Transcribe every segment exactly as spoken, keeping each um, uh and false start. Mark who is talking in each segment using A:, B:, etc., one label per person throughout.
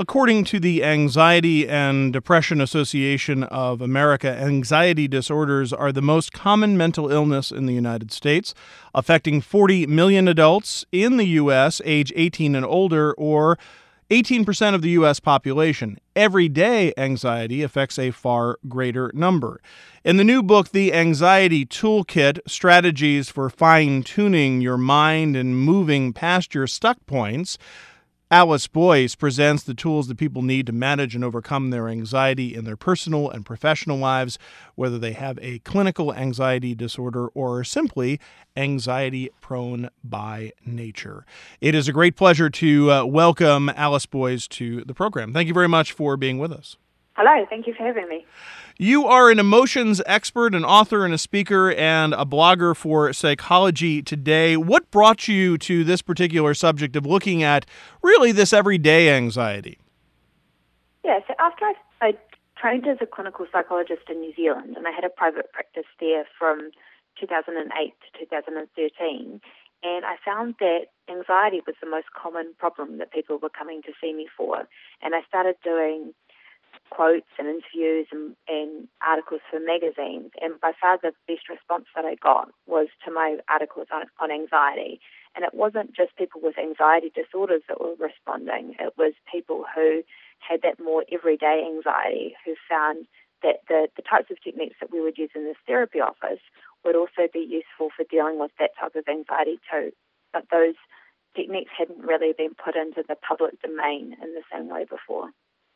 A: According to the Anxiety and Depression Association of America, anxiety disorders are the most common mental illness in the United States, affecting forty million adults in the U S age eighteen and older, or eighteen percent of the U S population. Everyday anxiety affects a far greater number. In the new book, The Anxiety Toolkit, Strategies for Fine-Tuning Your Mind and Moving Past Your Stuck Points, Alice Boyce presents the tools that people need to manage and overcome their anxiety in their personal and professional lives, whether they have a clinical anxiety disorder or are simply anxiety-prone by nature. It is a great pleasure to uh, welcome Alice Boyce to the program. Thank you very much for being with us.
B: Hello, thank you for having me.
A: You are an emotions expert, an author and a speaker, and a blogger for Psychology Today. What brought you to this particular subject of looking at really this everyday anxiety?
B: Yeah, so after I, I trained as a clinical psychologist in New Zealand, and I had a private practice there from two thousand eight to two thousand thirteen, and I found that anxiety was the most common problem that people were coming to see me for. And I started doing quotes and interviews and, and articles for magazines, and by far the best response that I got was to my articles on, on anxiety. And it wasn't just people with anxiety disorders that were responding, it was people who had that more everyday anxiety who found that the, the types of techniques that we would use in this therapy office would also be useful for dealing with that type of anxiety too. But those techniques hadn't really been put into the public domain in the same way before.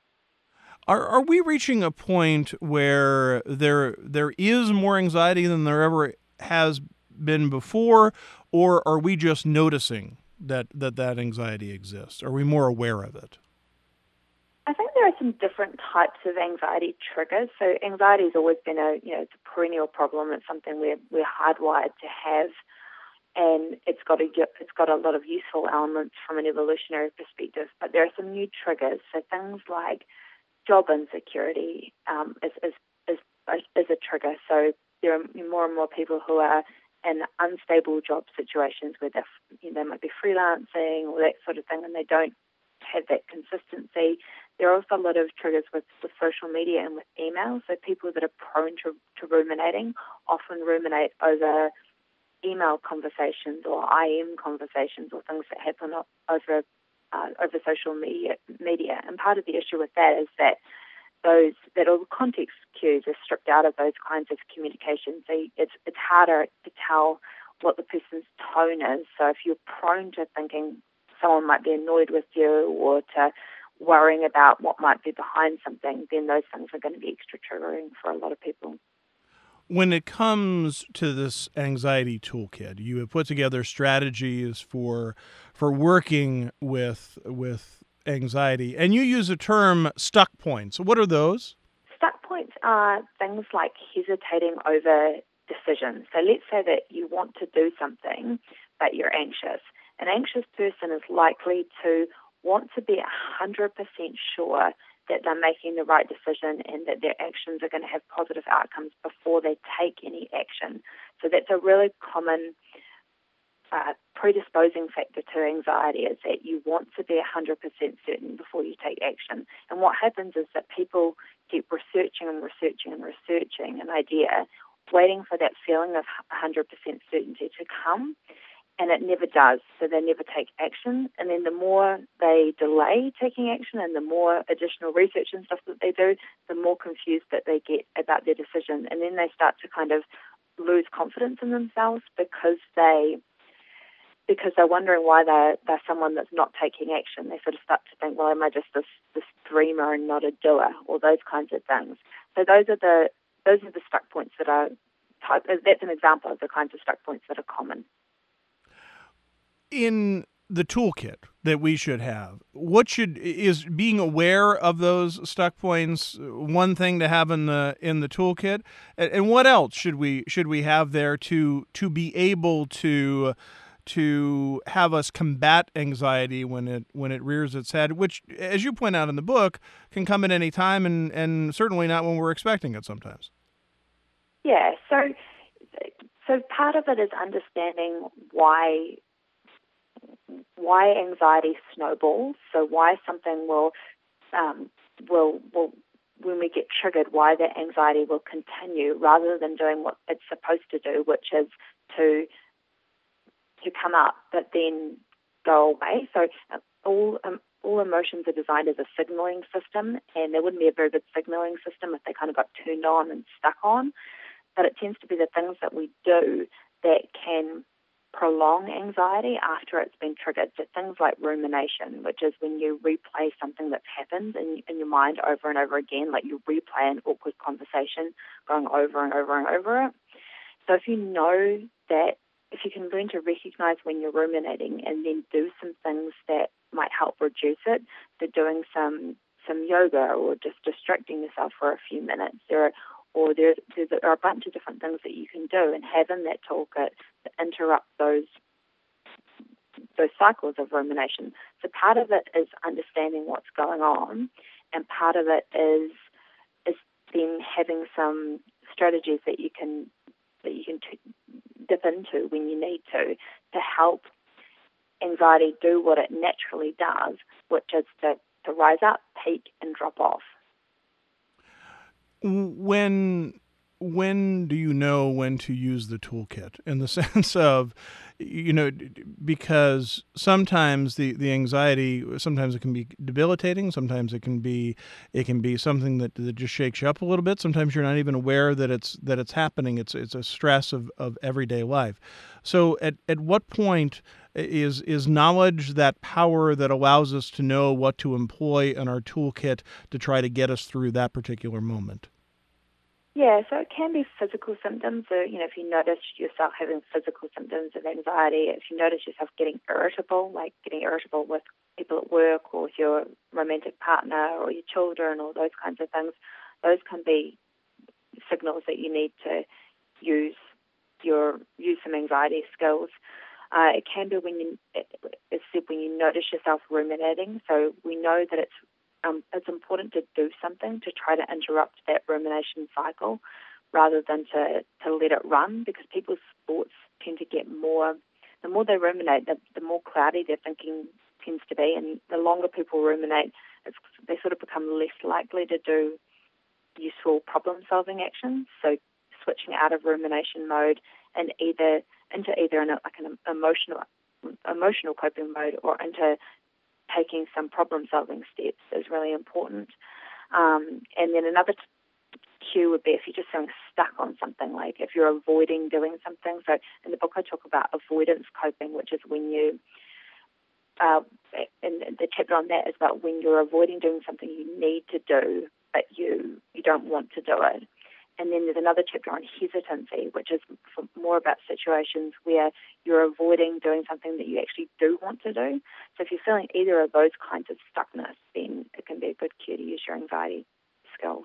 A: Are are we reaching a point where there there is more anxiety than there ever has been before, or are we just noticing that that, that anxiety exists? Are we more aware of it?
B: I think there are some different types of anxiety triggers. So anxiety has always been a you know it's a perennial problem. It's something we're we're hardwired to have, and it's got a it's got a lot of useful elements from an evolutionary perspective. But there are some new triggers. So things like job insecurity um, is, is is is a trigger. So there are more and more people who are in unstable job situations where they you know, they might be freelancing or that sort of thing, and they don't have that consistency. There are also a lot of triggers with, with social media and with email. So people that are prone to, to ruminating often ruminate over email conversations or I M conversations or things that happen over Uh, over social media, media, and part of the issue with that is that those that all the context cues are stripped out of those kinds of communication. So it's it's harder to tell what the person's tone is. So if you're prone to thinking someone might be annoyed with you or to worrying about what might be behind something, then those things are going to be extra triggering for a lot of people.
A: When it comes to this anxiety toolkit, you have put together strategies for for working with with anxiety, and you use the term stuck points. What are those?
B: Stuck points are things like hesitating over decisions. So let's say that you want to do something, but you're anxious. An anxious person is likely to want to be one hundred percent sure that they're making the right decision and that their actions are going to have positive outcomes before they take any action. So that's a really common uh, predisposing factor to anxiety, is that you want to be one hundred percent certain before you take action. And what happens is that people keep researching and researching and researching an idea, waiting for that feeling of one hundred percent certainty to come, and it never does, so they never take action. And then the more they delay taking action and the more additional research and stuff that they do, the more confused that they get about their decision. And then they start to kind of lose confidence in themselves because they because they're wondering why they're, they're someone that's not taking action. They sort of start to think, well, am I just this, this dreamer and not a doer, or those kinds of things. So those are the those are the stuck points that are type. That's an example of the kinds of stuck points that are common.
A: In the toolkit that we should have, what should is being aware of those stuck points one thing to have in the in the toolkit, and, and what else should we should we have there to to be able to to have us combat anxiety when it when it rears its head, which, as you point out in the book, can come at any time, and and certainly not when we're expecting it sometimes.
B: Yeah, so so part of it is understanding why. why anxiety snowballs, so why something will um, will will when we get triggered, why that anxiety will continue rather than doing what it's supposed to do, which is to to come up but then go away. So uh, all um, all emotions are designed as a signaling system, and there wouldn't be a very good signaling system if they kind of got turned on and stuck on. But it tends to be the things that we do that can prolong anxiety after it's been triggered. So things like rumination, which is when you replay something that's happened in, in your mind over and over again, like you replay an awkward conversation going over and over and over it. So if you know that, if you can learn to recognize when you're ruminating and then do some things that might help reduce it, so doing some some yoga or just distracting yourself for a few minutes, there are, or there, there are a bunch of different things that you can do, and having that toolkit to interrupt those those cycles of rumination. So part of it is understanding what's going on, and part of it is is then having some strategies that you can that you can t- dip into when you need to to help anxiety do what it naturally does, which is to, to rise up, peak, and drop off.
A: When when do you know when to use the toolkit, in the sense of, you know, because sometimes the, the anxiety, sometimes it can be debilitating, sometimes it can be it can be something that, that just shakes you up a little bit. Sometimes you're not even aware that it's that it's happening. It's it's a stress of, of everyday life. So at, at what point is is knowledge that power that allows us to know what to employ in our toolkit to try to get us through that particular moment?
B: Yeah, so it can be physical symptoms. So, you know, if you notice yourself having physical symptoms of anxiety, if you notice yourself getting irritable, like getting irritable with people at work or with your romantic partner or your children or those kinds of things, those can be signals that you need to use your use some anxiety skills. Uh, it can be when you, as said, when you notice yourself ruminating. So we know that it's Um, it's important to do something to try to interrupt that rumination cycle rather than to, to let it run, because people's thoughts tend to get more, the more they ruminate, the, the more cloudy their thinking tends to be, and the longer people ruminate, it's, they sort of become less likely to do useful problem-solving actions. So switching out of rumination mode and either into either an, like an emotional emotional coping mode or into taking some problem-solving steps is really important. Um, and then another t- cue would be if you're just feeling stuck on something, like if you're avoiding doing something. So in the book I talk about avoidance coping, which is when you, uh, and the chapter on that is about when you're avoiding doing something you need to do, but you, you don't want to do it. And then there's another chapter on hesitancy, which is more about situations where you're avoiding doing something that you actually do want to do. So if you're feeling either of those kinds of stuckness, then it can be a good cue to use your anxiety skills.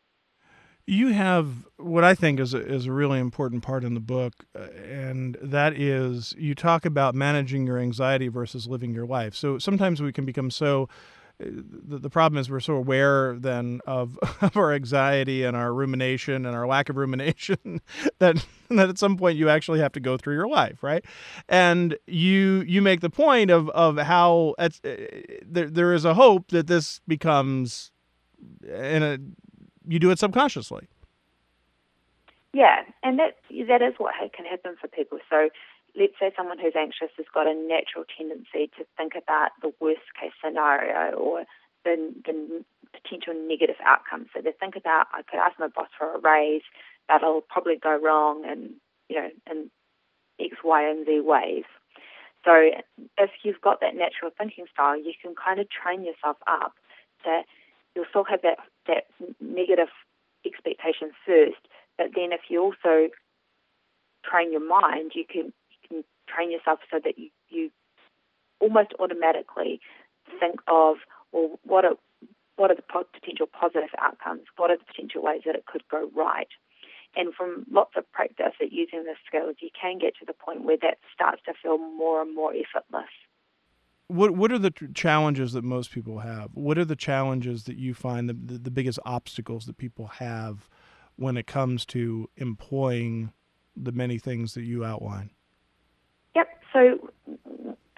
A: You have what I think is a, is a really important part in the book, uh, and that is you talk about managing your anxiety versus living your life. So sometimes we can become so The, the problem is we're so aware then of, of our anxiety and our rumination and our lack of rumination that that at some point you actually have to go through your life, right? And you you make the point of of how it's, uh, there there is a hope that this becomes in a you do it subconsciously.
B: Yeah, and that that is what can happen for people. So let's say someone who's anxious has got a natural tendency to think about the worst case scenario or the, the potential negative outcomes. So they think about, I could ask my boss for a raise, that'll probably go wrong and, you know, in X, Y, and Z ways. So if you've got that natural thinking style, you can kind of train yourself up that you'll still have that, that negative expectation first, but then if you also train your mind, you can can train yourself so that you, you almost automatically think of, well, what are, what are the potential positive outcomes? What are the potential ways that it could go right? And from lots of practice at using the skills, you can get to the point where that starts to feel more and more effortless.
A: What what are the challenges that most people have? What are the challenges that you find the, the, the biggest obstacles that people have when it comes to employing the many things that you outline?
B: Yep. So, so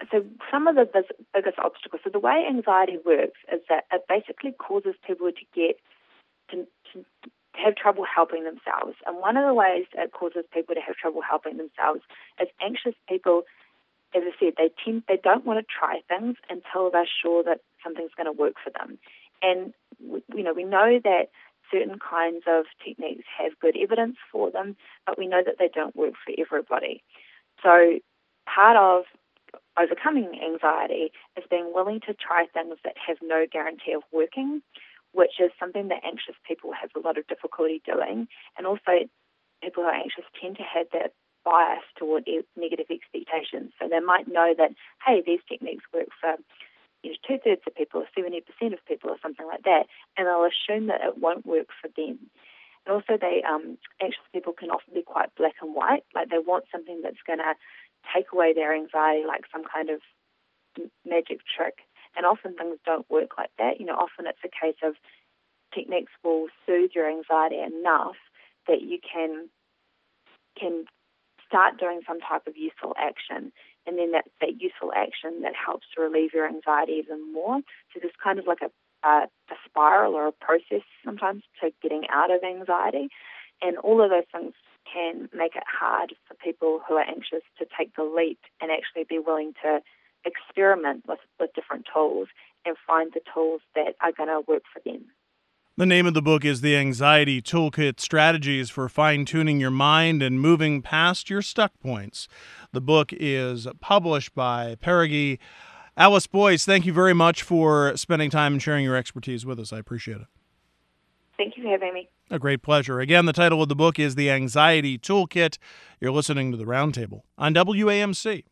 B: some of the biz- biggest obstacles, so the way anxiety works is that it basically causes people to get to, to have trouble helping themselves. And one of the ways it causes people to have trouble helping themselves is anxious people, as I said, they tend they don't want to try things until they're sure that something's going to work for them. And we, you know, we know that certain kinds of techniques have good evidence for them, but we know that they don't work for everybody. So part of overcoming anxiety is being willing to try things that have no guarantee of working, which is something that anxious people have a lot of difficulty doing. And also, people who are anxious tend to have that bias toward e- negative expectations. So they might know that, hey, these techniques work for you know, two-thirds of people or seventy percent of people or something like that, and they'll assume that it won't work for them. And also, they um, anxious people can often be quite black and white, like they want something that's going to take away their anxiety, like some kind of magic trick. And often things don't work like that. You know, often it's a case of techniques will soothe your anxiety enough that you can can start doing some type of useful action, and then that, that useful action that helps to relieve your anxiety even more. So there's kind of like a, a, a spiral or a process sometimes to getting out of anxiety, and all of those things can make it hard for people who are anxious to take the leap and actually be willing to experiment with, with different tools and find the tools that are going to work for them.
A: The name of the book is The Anxiety Toolkit: Strategies for Fine-Tuning Your Mind and Moving Past Your Stuck Points. The book is published by Perigee. Alice Boyce, thank you very much for spending time and sharing your expertise with us. I appreciate it.
B: Thank you for having me.
A: A great pleasure. Again, the title of the book is The Anxiety Toolkit. You're listening to The Roundtable on W A M C.